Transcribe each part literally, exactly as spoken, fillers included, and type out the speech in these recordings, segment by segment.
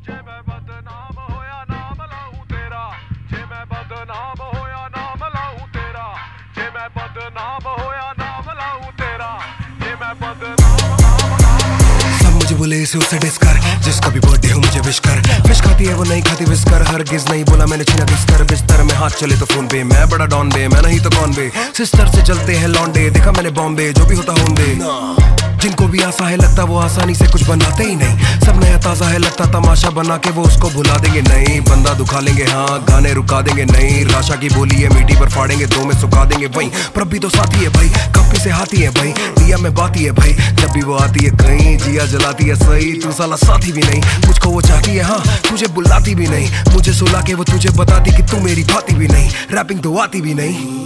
जे मैं बदनाम होया नाम लाऊं तेरा, जे मैं बदनाम होया नाम लाऊं तेरा, जे मैं बदनाम होया नाम लाऊं तेरा, जे मैं बदनाम नाम नाम। सब मुझे बोले इसे उसे डिस कर, जिसका भी बर्थडे हो मुझे विश कर। फिश खाती है वो नहीं खाती विस्कर, हरगिज नहीं बोला मैंने छीना किसकर। बिस्तर में हाथ चले तो फोन पे, मैं बड़ा डॉन बे, मैं नहीं तो कौन बे। सिस्टर से चलते हैं लौंडे, देखा मैंने बॉम्बे, जो भी होता होंडे। जिनको भी आशा है लगता वो आसानी से कुछ बनाते ही नहीं। सब नया ताजा है लगता तमाशा बना के वो उसको भुला देंगे नहीं। बंदा दुखा लेंगे हाँ, गाने रुका देंगे नहीं। राशा की बोली है मीठी पर फाड़ेंगे, दो में सुखा देंगे वही। पर भी तो साथी है भाई, कप्पी से हाथी है भाई, दिया में बाती है भाई। जब भी वो आती है कहीं, जिया जलाती है सही। तू साला साथी भी नहीं, मुझको वो चाहती है हाँ, तुझे बुलाती भी नहीं। मुझे सुला के वो तुझे बताती कि तू मेरी भाती भी नहीं। रैपिंग तो आती भी नहीं।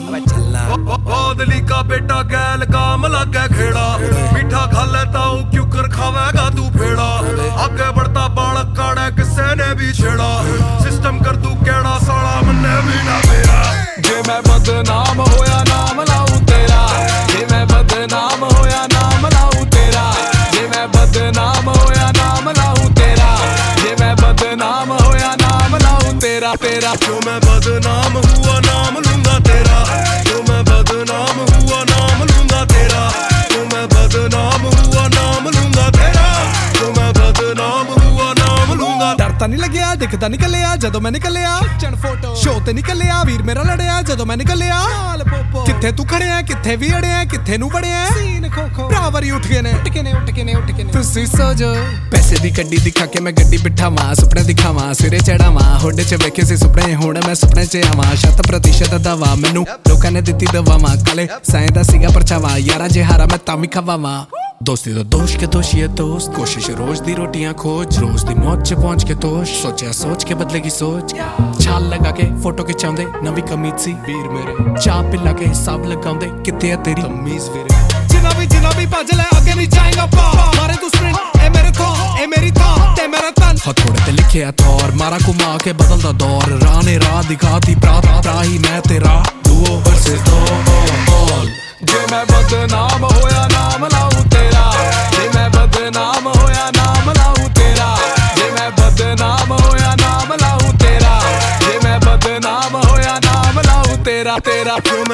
बादली का बेटा गैल काम लगे खेड़ा, मीठा खा लेता हूँ क्यों कर खावेगा तू फेड़ा। आगे बढ़ता बालक काड़ा किसे ने भी छेड़ा, सिस्टम कर तू केड़ा साला मन्ने भी ना मेरा। जे मैं बदनाम होया नाम लाऊं तेरा, जे मैं बदनाम होया नाम लाऊं तेरा, जे मैं बदनाम होया नाम लाऊं तेरा, जे मैं बदनाम होया नाम लाऊं तेरा तेरा। जो मैं बदनाम हुआ नाम लूंगा तेरा, जो मैं बदनाम हुआ नाम लूंगा तेरा, जो मैं बदनाम हुआ नाम लूंगा तेरा, जो मैं बदनाम हुआ नाम लूंगा। डरता नहीं लग्या दिखदा निकलिया जदों मैं निकलिया, शो ते निकलिया वीर मेरा लड़िया जदों मैं निकलिया। कित्थे तू खड़िया कित्थे भी अड़िया, कित्थे नू बड़िया भरावरी उठ गए ने उठ के ने उठ के ने उठ के ने। तुसी सो जो पैसे दी गड्डी दिखा के मैं गड्डी बिठावां, सुपने दिखावां सिरे चढ़ावां। होडे च वेखे सी सुपने हुण मैं सुपने च आवां। शत प्रतिशत दवा मैनू लोकां ने दित्ती दवावां, काले साएं दा सीगा परछावां। यारा जे हारा मैं तां वी खवावां। दोस्ती तो दोष के दोषी है दोस्त, कोशिश रोज दी रोटियां खोज, रोज दी मौत च पहुंच के तोश। सोचा सोच के बदलेगी सोच, छाल लगा के फोटो खिचाउंदे नवी कमीज सी वीर मेरे। चाह पिला के हिसाब लगाउंदे कित्थे है तेरी तमीज वीरे। जिना भी जिना भी भज ले आगे नहीं जाएगा पा, मारे तू स्प्रिंट ए मेरे था ए मेरी था ते मेरा तन। हथौड़े ते लिखे है थौर, मारा घुमा के बदलदा दौर। राह ने राह दिखाती प्रा प्रा ही मैं तेरा दुओ वर्सेस दो ऑल। जे मैं बदनाम होया नाम लाऊं तेरा, जे मैं बदनाम होया नाम लाऊं तेरा, जे मैं बदनाम होया नाम लाऊं तेरा, जे मैं बदनाम होया नाम लाऊं तेरा तेरा।